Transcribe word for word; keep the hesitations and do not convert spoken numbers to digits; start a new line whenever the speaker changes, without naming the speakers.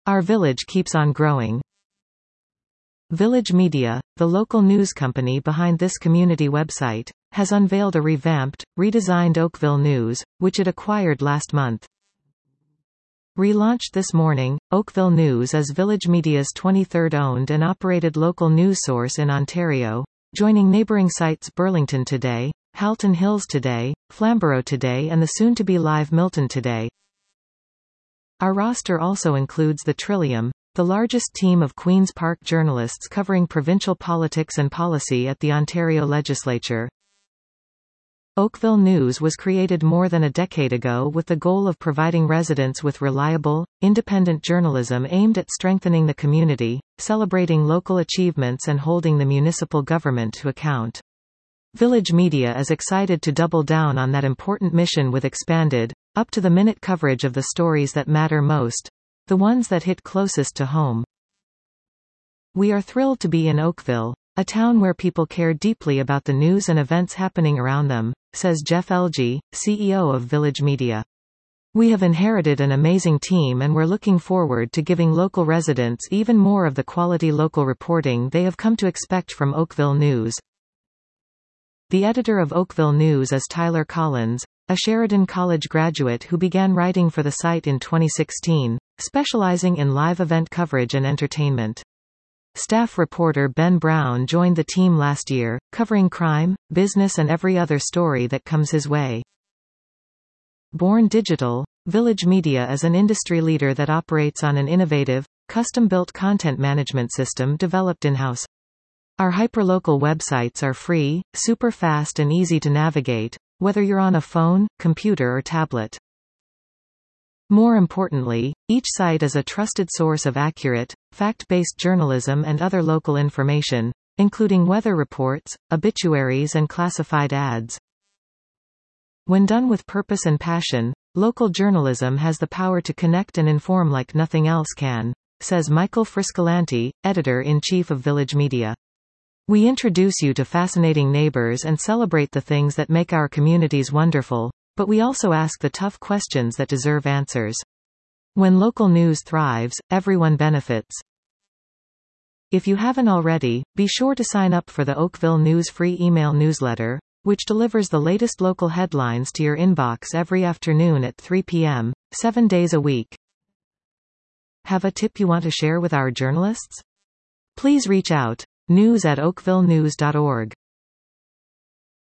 Our village keeps on growing. Village Media, the local news company behind this community website, has unveiled a revamped, redesigned Oakville News, which it acquired last month. Relaunched this morning, Oakville News is Village Media's twenty-third owned and operated local news source in Ontario, joining neighbouring sites Burlington Today, Halton Hills Today, Flamborough Today and the soon-to-be live Milton Today. Our roster also includes the Trillium, the largest team of Queen's Park journalists covering provincial politics and policy at the Ontario Legislature. Oakville News was created more than a decade ago with the goal of providing residents with reliable, independent journalism aimed at strengthening the community, celebrating local achievements and holding the municipal government to account. Village Media is excited to double down on that important mission with expanded, up-to-the-minute coverage of the stories that matter most, the ones that hit closest to home. We are thrilled to be in Oakville, a town where people care deeply about the news and events happening around them, says Jeff Elgie, C E O of Village Media. We have inherited an amazing team and we're looking forward to giving local residents even more of the quality local reporting they have come to expect from Oakville News. The editor of Oakville News is Tyler Collins, a Sheridan College graduate who began writing for the site in twenty sixteen, specializing in live event coverage and entertainment. Staff reporter Ben Brown joined the team last year, covering crime, business and every other story that comes his way. Born Digital, Village Media is an industry leader that operates on an innovative, custom-built content management system developed in-house. Our hyperlocal websites are free, super fast and easy to navigate, whether you're on a phone, computer or tablet. More importantly, each site is a trusted source of accurate, fact-based journalism and other local information, including weather reports, obituaries and classified ads. When done with purpose and passion, local journalism has the power to connect and inform like nothing else can, says Michael Friscolanti, editor-in-chief of Village Media. We introduce you to fascinating neighbors and celebrate the things that make our communities wonderful, but we also ask the tough questions that deserve answers. When local news thrives, everyone benefits. If you haven't already, be sure to sign up for the Oakville News free email newsletter, which delivers the latest local headlines to your inbox every afternoon at three p m, seven days a week. Have a tip you want to share with our journalists? Please reach out. news at oakville news dot org